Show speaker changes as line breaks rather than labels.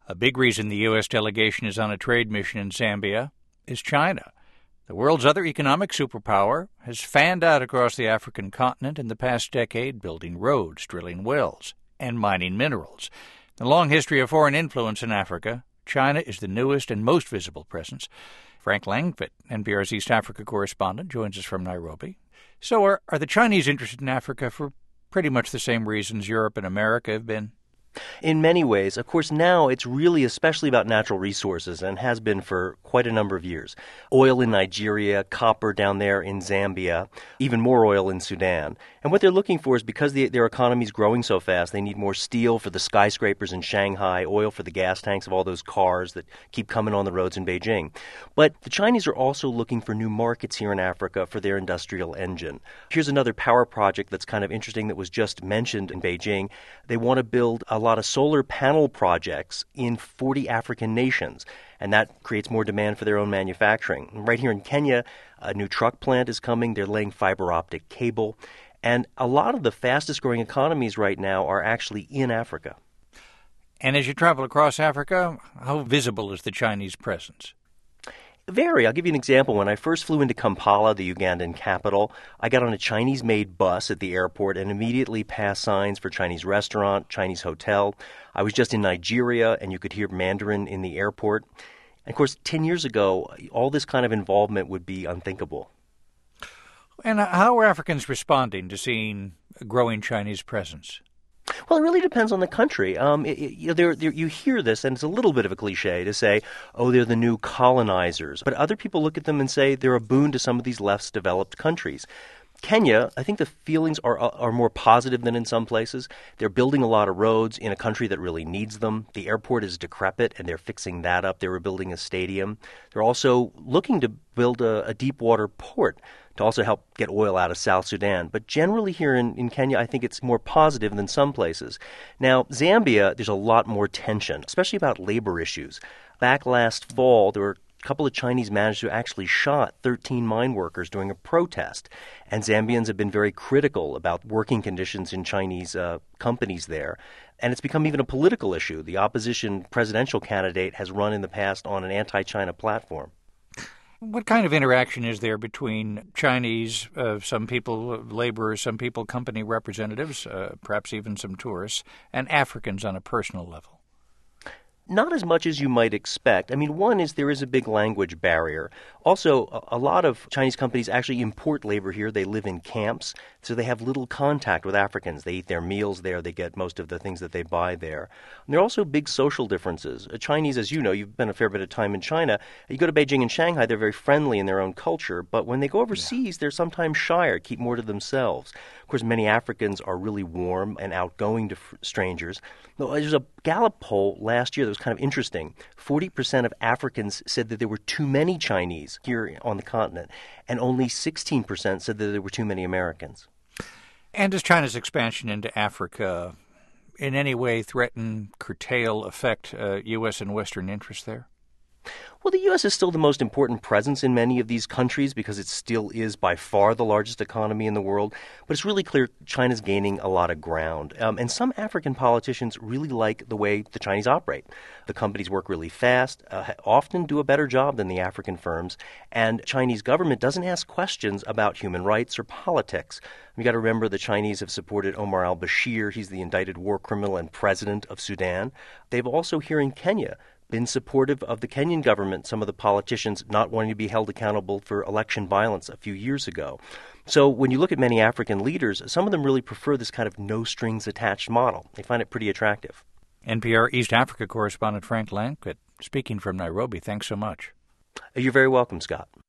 A big reason the U.S. delegation is on a trade mission in Zambia is China. The world's other economic superpower has fanned out across the African continent in the past decade, building roads, drilling wells, and mining minerals. The long history of foreign influence in Africa, China is the newest and most visible presence. Frank Langfitt, NPR's East Africa correspondent, joins us from Nairobi. So are the Chinese interested in Africa for pretty much the same reasons Europe and America have been?
In many ways. Of course, now it's really especially about natural resources and has been for quite a number of years. Oil in Nigeria, copper down there in Zambia, even more oil in Sudan. And what they're looking for is because their economy is growing so fast, they need more steel for the skyscrapers in Shanghai, oil for the gas tanks of all those cars that keep coming on the roads in Beijing. But the Chinese are also looking for new markets here in Africa for their industrial engine. Here's another power project that's kind of interesting that was just mentioned in Beijing. They want to build a lot of solar panel projects in 40 African nations, and that creates more demand for their own manufacturing. Right here in Kenya, a new truck plant is coming. They're laying fiber optic cable. And a lot of the fastest growing economies right now are actually in Africa.
And as you travel across Africa, how visible is the Chinese presence?
Vary. I'll give you an example. When I first flew into Kampala, the Ugandan capital, I got on a Chinese-made bus at the airport and immediately passed signs for Chinese restaurant, Chinese hotel. I was just in Nigeria, and you could hear Mandarin in the airport. And of course, 10 years ago, all this kind of involvement would be unthinkable.
And how are Africans responding to seeing a growing Chinese presence?
Well, it really depends on the country. You hear this, and it's a little bit of a cliche to say, oh, they're the new colonizers. But other people look at them and say they're a boon to some of these less developed countries. Kenya, I think the feelings are more positive than in some places. They're building a lot of roads in a country that really needs them. The airport is decrepit, and they're fixing that up. They were building a stadium. They're also looking to build a deep water port to also help get oil out of South Sudan. But generally here in Kenya, I think it's more positive than some places. Now, Zambia, there's a lot more tension, especially about labor issues. Back last fall, there were a couple of Chinese managers who actually shot 13 mine workers during a protest. And Zambians have been very critical about working conditions in Chinese companies there. And it's become even a political issue. The opposition presidential candidate has run in the past on an anti-China platform.
What kind of interaction is there between Chinese, some people laborers, some people company representatives, perhaps even some tourists, and Africans on a personal level?
Not as much as you might expect. I mean, one is there is a big language barrier. Also, a lot of Chinese companies actually import labor here. They live in camps, so they have little contact with Africans. They eat their meals there. They get most of the things that they buy there. And there are also big social differences. Chinese, as you know, you've been a fair bit of time in China. You go to Beijing and Shanghai, they're very friendly in their own culture. But when they go overseas, they're sometimes shyer, keep more to themselves. Of course, many Africans are really warm and outgoing to strangers. There's a Gallup poll last year that was kind of interesting. 40% of Africans said that there were too many Chinese here on the continent, and only 16% said that there were too many Americans.
And does China's expansion into Africa in any way threaten, curtail, affect U.S. and Western interests there?
Well, the U.S. is still the most important presence in many of these countries because it still is by far the largest economy in the world. But it's really clear China's gaining a lot of ground. And some African politicians really like the way the Chinese operate. The companies work really fast, often do a better job than the African firms. And Chinese government doesn't ask questions about human rights or politics. You've got to remember the Chinese have supported Omar al-Bashir. He's the indicted war criminal and president of Sudan. They've also, here in Kenya, been supportive of the Kenyan government, some of the politicians not wanting to be held accountable for election violence a few years ago. So when you look at many African leaders, some of them really prefer this kind of no-strings-attached model. They find it pretty attractive.
NPR East Africa correspondent Frank Langfitt speaking from Nairobi. Thanks so much.
You're very welcome, Scott.